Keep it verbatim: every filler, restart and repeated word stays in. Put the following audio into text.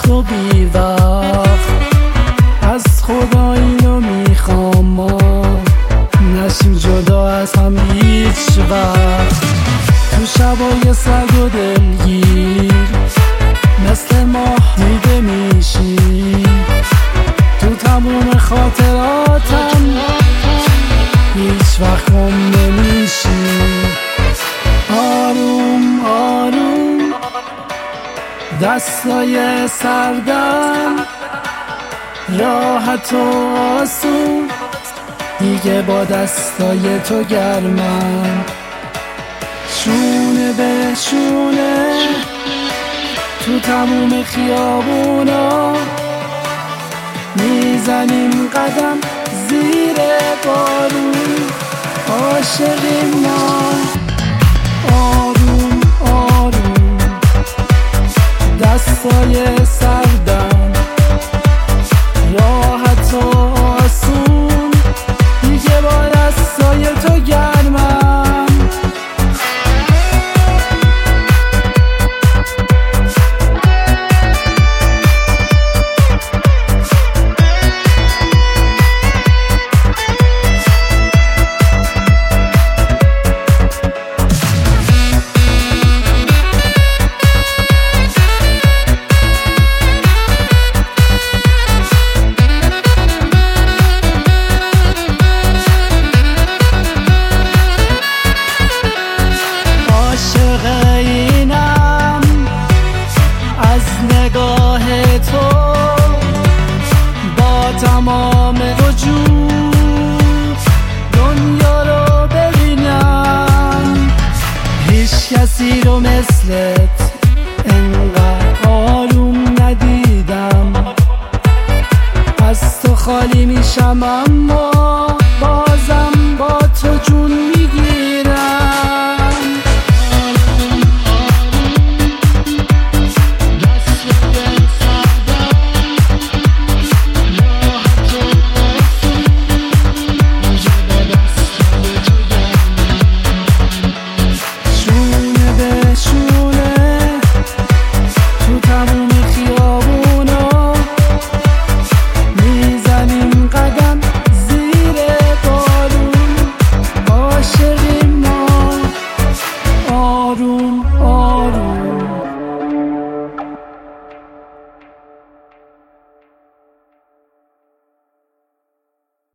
تو بی وقت، از خدا اینو میخوام ما نشیم جدا از هم هیچ وقت. تو شبای سرد و دلگیر مثل ماه دیده میشیم، تو تموم خاطراتم هیچ وقت گم نمیشیم. آروم آروم دستای سردم، راحت و آسون دیگه با دستای تو گرمم. شونه به شونه تو تموم خیابونا میزنیم قدم زیر بارون، عاشقیم ما. آروم آروم دستای سردم، راحت و آسون دیگه با دستای تو گرمم. نگاه تو با تمام وجود دنیا رو ببینم، هیچ کسی رو مثلت انقدر آروم ندیدم. از تو خالی میشم اما